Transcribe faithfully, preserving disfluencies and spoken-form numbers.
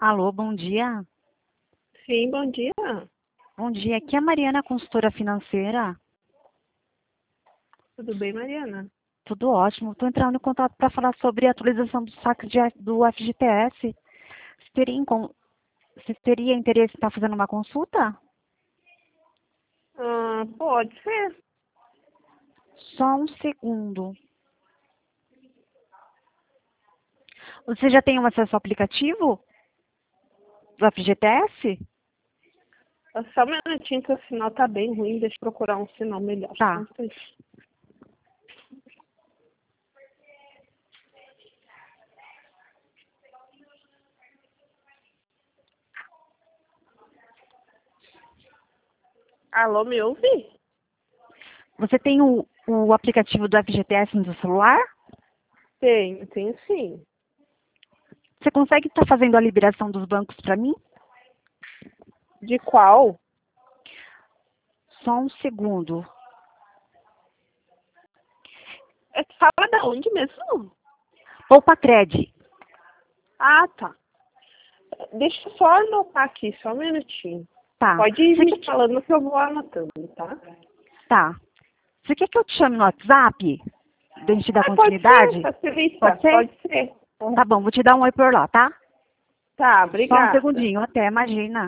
Alô, bom dia. Sim, bom dia. Bom dia, aqui é a Mariana, consultora financeira. Tudo bem, Mariana? Tudo ótimo. Estou entrando em contato para falar sobre a atualização do saque de- do F G T S. Você teria, em con- você teria interesse em estar fazendo uma consulta? Ah, pode ser. Só um segundo. Você já tem um acesso ao aplicativo do F G T S? Ah, Só um minutinho que o sinal tá bem ruim. Deixa eu procurar um sinal melhor. Tá. Só um instantinho. Alô, me ouve? Você tem o, o aplicativo do F G T S no seu celular? Tenho, tenho sim. Você consegue estar fazendo a liberação dos bancos para mim? De qual? Só um segundo. É, fala da onde mesmo? Poupa Cred. Ah, tá. Deixa eu só anotar aqui, só um minutinho. Tá. Pode ir Você me quer, falando que eu vou anotando, tá? tá. Você quer que eu te chame no WhatsApp? Da gente dar Ah, pode ser, continuidade? facilita. Pode ser? Pode ser. Tá bom, vou te dar um oi por lá, tá? Tá, Só um obrigada. segundinho, até, imagina.